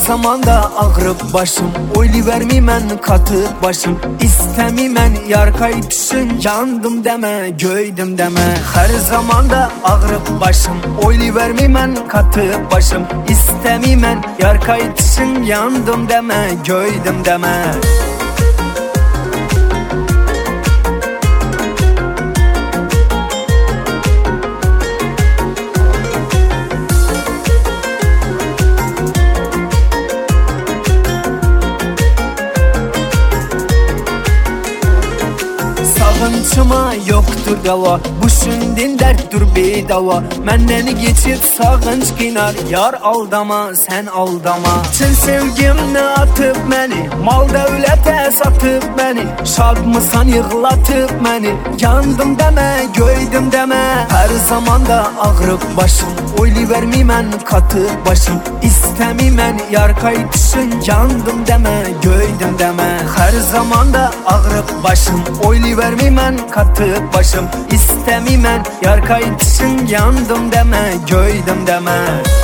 zamanda ağrıp başım, oylayvermiymen katı başım. İstemiymen yar kaytışın, yandım deme, göydüm deme. Her zamanda ağrıp başım, oylayvermiymen katı başım. İstemiymen yar kaytışın, yandım deme, göydüm deme. Sağınçıma yoktur dava, bu şündin derttir bedava. Menden geçip sağınç kinar, yar aldama sen aldama. Çin sevgimni atıp beni, mal devlete satıp beni. Şad mısan yığlatıp beni, yandım deme, göydüm deme. Her zamanda ağrıp başım, oylayvermiymen katı başım. İstemiymen yar kaytışın, yandım deme, göydüm deme. Her zamanda ağrıp başım, oylayvermiymen katı başım. İstemiymen yar kaytışın, yandım deme, göydüm deme.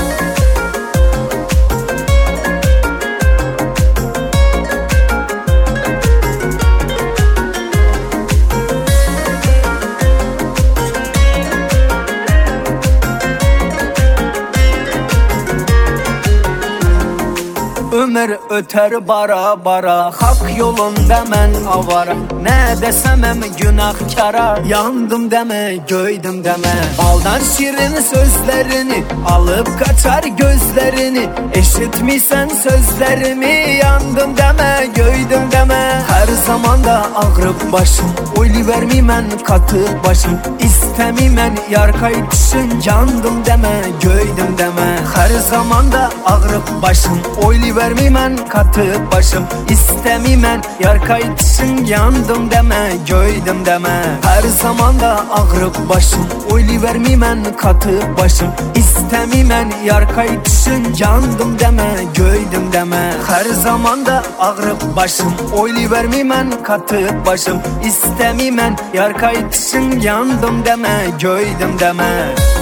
Ömür öter bara bara, hak yolunda men avara. Ne desemem günahkara, yandım deme, göydüm deme. Baldan şirin sözlerini, alıp kaçar gözlerini. Eşitmiysen sözlerimi, yandım deme, göydüm deme. Her zamanda ağrıp başım, oylayvermiymen katı başım. İstemiymen yar kaytışın, yandım deme, göydüm deme. Her zamanda ağrıp başım, oylayvermiymen katı başım. İstemiymen yar kaytışın, yandım deme, göydüm deme. Her zamanda ağrıp başım, oylayvermiymen katı başım. İstemiymen yar kaytışın, yandım deme, göydüm deme. Her zamanda ağrıp başım, oylayvermiymen katı başım. İstemiymen yar kaytışın, yandım deme, göydüm deme.